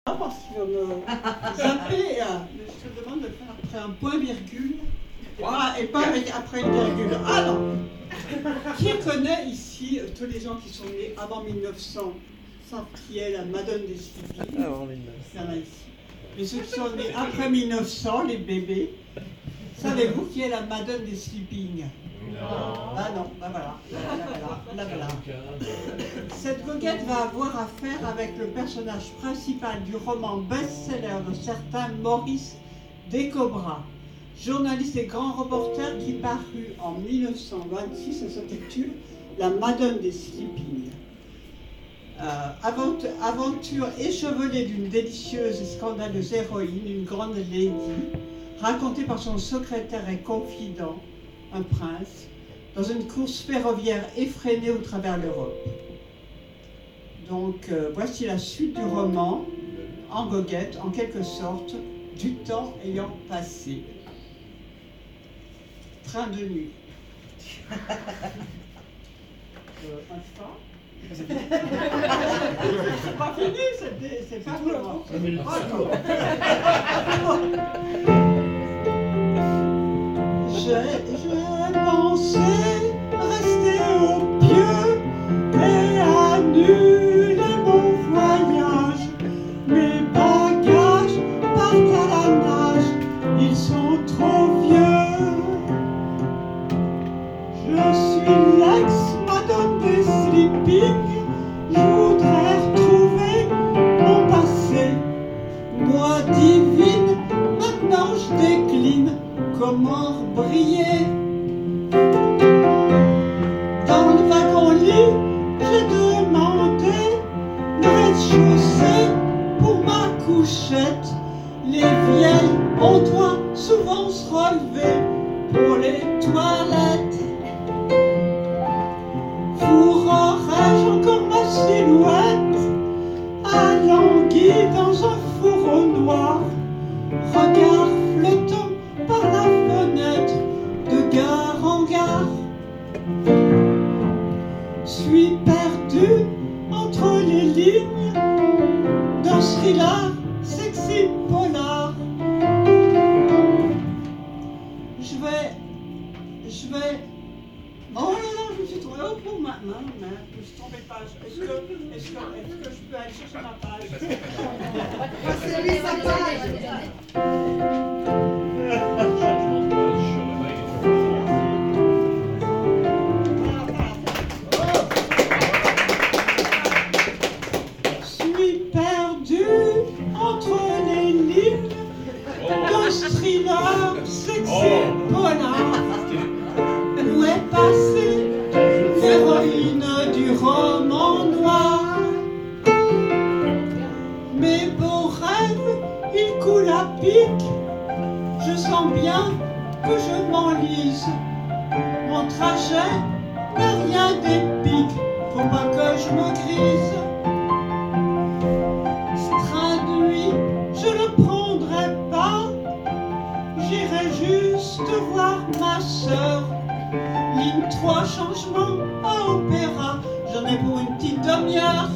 Parce qu'il va me zapper, je te demande de faire après un point-virgule et pas après une virgule. Ah non. Qui connaît ici, tous les gens qui sont nés avant 1900, savent qui est la Madone des Sleeping? Avant 1900. Il y en a ici. Mais ceux qui sont nés après 1900, les bébés, savez-vous qui est la Madone des Sleeping? Non. Ah non, ben voilà. La voilà. Cette goguette va avoir affaire avec le personnage principal du roman best-seller de certain Maurice Descobras, journaliste et grand reporter qui parut en 1926 et s'intitule La Madone des Sleeping. Aventure échevelée d'une délicieuse et scandaleuse héroïne, une grande lady, racontée par son secrétaire et confident, un prince, dans une course ferroviaire effrénée au travers l'Europe. Donc voici la suite du roman, en goguette, en quelque sorte, du temps ayant passé. Train de nuit. C'est pas fini, c'est pas vraiment. J'ai pensé rester au pieu et annuler mon voyage. Mes bagages partent à la nage, ils sont trop vieux. Je suis l'ex-madone des Sleeping, je voudrais retrouver mon passé. Moi divine, maintenant je décline. Comment briller? Dans le wagon-lit, j'ai demandé le rez-de-chaussée pour ma couchette. Les vieilles, on doit souvent se relever pour les toilettes. Fourrerai-je encore ma silhouette alanguie dans un fourreau noir? Regard flottant par la fenêtre de gare en gare. Suis perdu entre les lignes d'un thriller sexy polar. Je vais... Oh là là, je me suis trouvée au bout maintenant, mais je me suis trompée de page. Est-ce que je peux aller chercher ma page? C'est sa page. Suis perdu entre les lignes d'un thriller sexy polar. Où est passée l'héroïne du roman noir? Mes beaux rêves, ils coulent à pic. Je sens bien que je m'enlise. Mon trajet n'a rien d'épique. Faut pas que je me grise. Ce train de nuit, je le prendrai pas. J'irai juste voir ma sœur. Ligne 3, changement à opéra. J'en ai pour une petite demi-heure.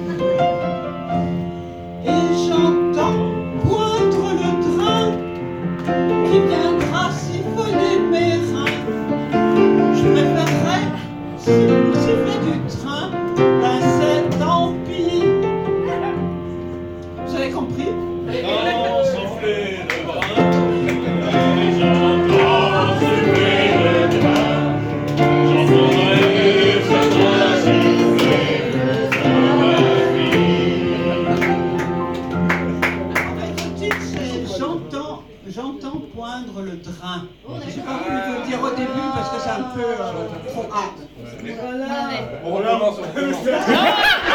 Et j'entends poindre le train qui viendra siphonner mes reins. Je préférerais, si vous sifflez du train, ben c'est tant pis. Vous avez compris? J'entends souffler le brin, j'entends souffler le train, j'entendrai ce train siffler dans ma vie. En fait, le titre c'est J'entends poindre le train. J'ai pas voulu vous le dire au début parce que c'est un peu trop hâte. On recommence.